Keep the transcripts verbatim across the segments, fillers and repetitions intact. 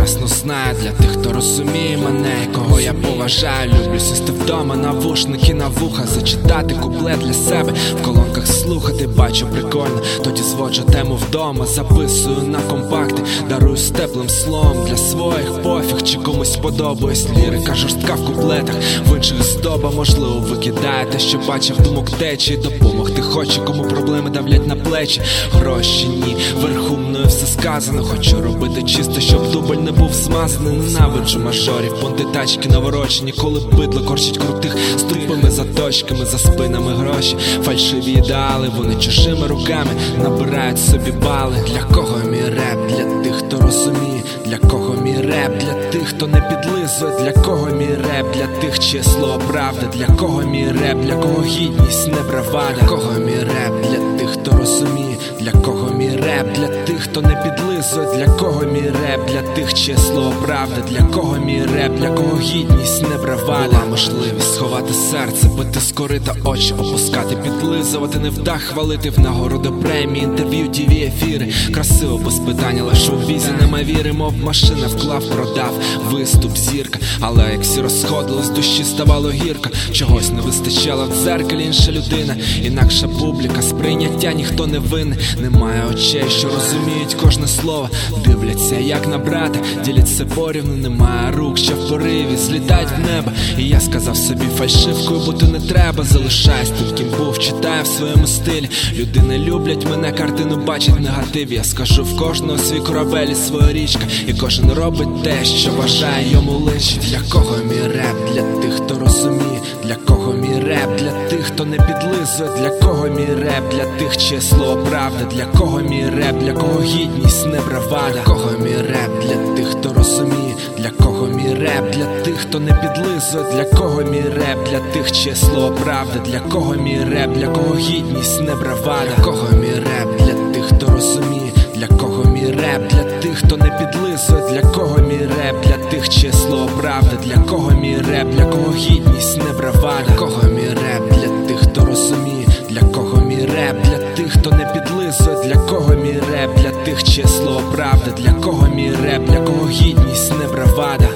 прекрасно знаю. Для тих, хто розуміє мене, кого я поважаю. Люблю сісти вдома, навушники на вуха, зачитати куплет для себе, в колонках слухати, бачу прикольно. Тоді зводжу тему вдома, записую на компакти, дарую з теплим словом для своїх пофіг. Чи комусь подобаюсь лірика жорстка в куплетах, в інших здоба, можливо, викидає те, що бачив, думок течі. Допомогти хочу, кому проблеми давлять на плечі. Гроші ні, верху мною все сказано. Хочу робити чисто, щоб дубль не був змазаний. Ненавиджу мажорів, понти тачки наворочені, коли бидло корчить крутих з тупими заточками, за спинами гроші. Фальшиві ідеали, вони чужими руками набирають собі бали. Для кого мій реп? Для тих, хто розуміє. Для кого мій реп? Для тих, хто не підлизує. Для кого мій реп? Для тих, чиє слово правда. Для кого мій реп? Для кого гідність не бравада. Для кого мій реп? Для тих, хто розуміє. Для кого мій реп? Для тих, хто не підлизує. Для кого мій реп? Для тих, чиє слово правда. Для кого мій реп? Для кого гідність не бравада. Була можливість сховати серце, бити з корита очі, опускати, підлизувати, не вдах хвалити, в нагороди премії, інтерв'ю, ті ві ефіри. Красиво без питання, лише у візі нема віри, мов машина вклав, продав, виступ, зірка. Але як всі розходились, душі ставало гірко. Чогось не вистачало в дзеркалі, інша людина, інакша публіка, сприйняття ніхто не винен. Немає очей, що розуміють кожне слово, дивляться як на брата, діляться порівну. Немає рук, що в пориві злітають в небо. І я сказав собі, фальшивкою бути не треба. Залишаюсь тим, ким був, читаю в своєму стилі. Люди не люблять мене, картину бачать негатив. Я скажу, в кожного свій корабель і своя річка, і кожен робить те, що бажає йому личить. Для кого мій реп? Для тих, хто розуміє. Для кого мій реп? Для тих, хто не підлизує. Для кого мій реп? Для тих, чиє слово правда. Для кого мій реп? Для кого гідність не бравада. Для кого мій реп? Для тих, хто розуміє. Для кого мій реп? Для тих, хто не підлизує. Для кого мій реп? Для тих, чиє слово правда. Для кого мій реп? Для кого гідність не бравада. Для кого мій реп? Для тих, хто розуміє. Для кого мій реп? Для тих, хто не підлизує. Для кого мій реп? Для тих, чиє слово правда. Для кого мій реп? Для кого гідність не бравада. Для кого мій реп? Для тих, хто розуміє. Для кого мій реп? Для тих, хто не підлизує. Для кого мій реп? Для тих, чиє слово правда. Для кого мій реп? Для кого гідність не бравада.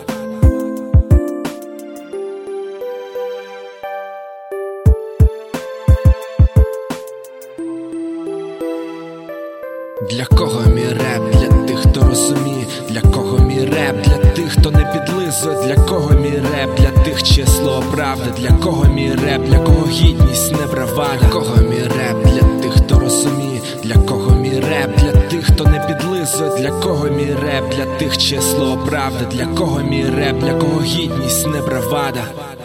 Для кого мій реп? Для тих, хто розуміє. Для кого мій реп? Для тих, хто не підлизує. Для кого мій реп? Для тих, чиє слово правда. Для кого мій реп? Для кого гідність не бравада. Для кого мій реп? Для тих, хто розуміє. Для кого мій реп? Для тих, хто не підлизує. Для кого мій реп? Для тих, чиє слово правда. Для кого мій реп? Для кого гідність не бравада.